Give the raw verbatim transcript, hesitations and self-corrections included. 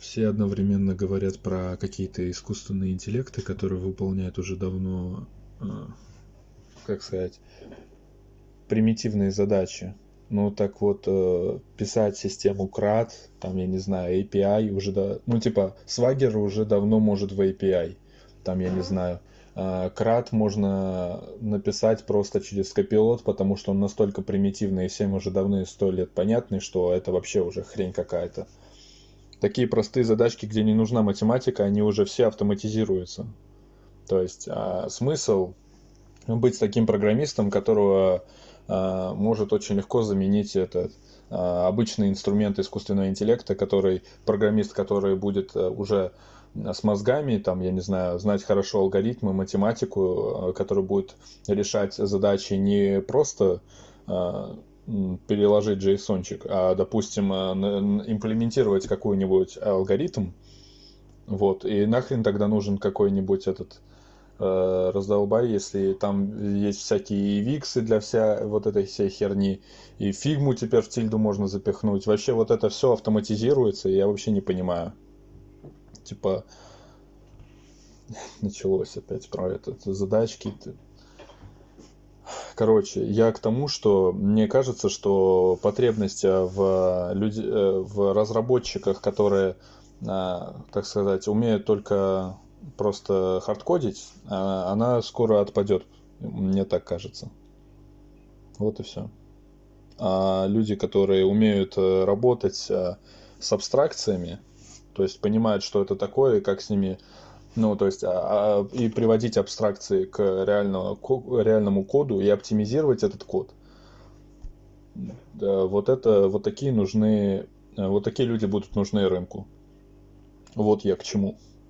Все одновременно говорят про какие-то искусственные интеллекты, которые выполняют уже давно, э, как сказать, примитивные задачи. Ну так вот, э, писать систему крат, там, я не знаю, эй пи ай уже, да, ну типа, Swagger уже давно может в эй пи ай, там, я не знаю. А, крат можно написать просто через Copilot, потому что он настолько примитивный и всем уже давно и сто лет понятный, что это вообще уже хрень какая-то. Такие простые задачки, где не нужна математика, они уже все автоматизируются. То есть а, смысл быть таким программистом, которого а, может очень легко заменить этот а, обычный инструмент искусственного интеллекта, который программист, который будет а, уже с мозгами, там, я не знаю, знать хорошо алгоритмы, математику, а, который будет решать задачи не просто а, переложить джейсончик, а, допустим, а, имплементировать какой-нибудь алгоритм, вот, и нахрен тогда нужен какой-нибудь этот э, раздолбай, если там есть всякие виксы для вся вот этой всей херни, и фигму теперь в тильду можно запихнуть. Вообще вот это все автоматизируется, и я вообще не понимаю. Типа, началось опять про это, задачки. Короче, я к тому, что мне кажется, что потребность э, в, люди, э, в разработчиках, которые, э, так сказать, умеют только просто хардкодить, э, она скоро отпадет, мне так кажется. Вот и все. А люди, которые умеют э, работать э, с абстракциями, то есть понимают, что это такое, и как с ними, ну, то есть, а, а, и приводить абстракции к реальному, к реальному коду и оптимизировать этот код. Да, вот это, вот такие нужны, э, вот такие люди будут нужны рынку. Вот я к чему.